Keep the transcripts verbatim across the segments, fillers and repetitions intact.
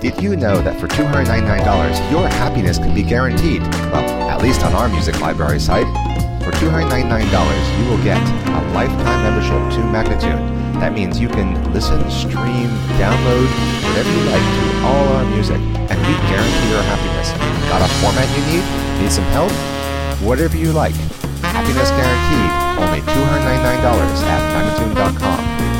Did you know that for two hundred ninety-nine dollars, your happiness can be guaranteed? Well, at least on our music library site. For two hundred ninety-nine dollars, you will get a lifetime membership to Magnatune. That means you can listen, stream, download, whatever you like to all our music, and we guarantee your happiness. Got a format you need? Need some help? Whatever you like. Happiness guaranteed. Only two hundred ninety-nine dollars at Magnatune dot com.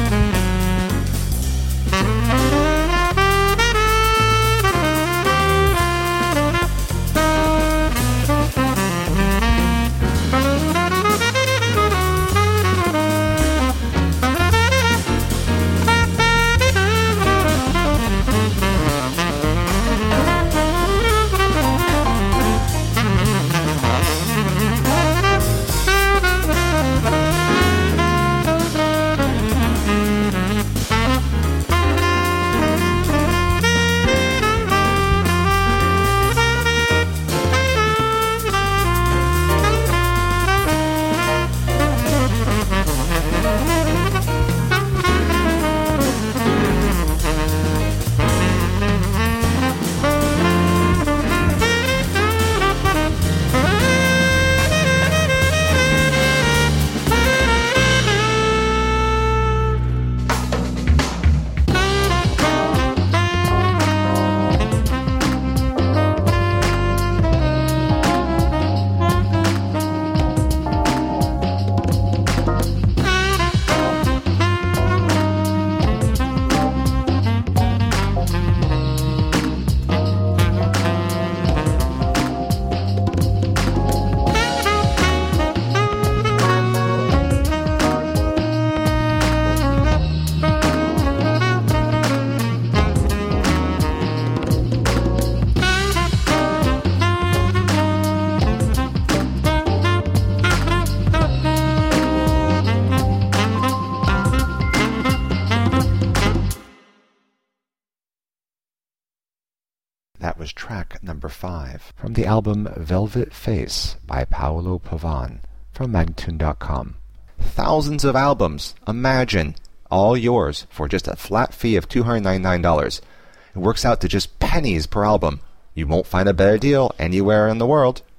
That was track number five from the album Velvet Face by Paolo Pavan from Magnatune dot com. Thousands of albums, imagine, all yours for just a flat fee of two hundred ninety-nine dollars. It works out to just pennies per album. You won't find a better deal anywhere in the world.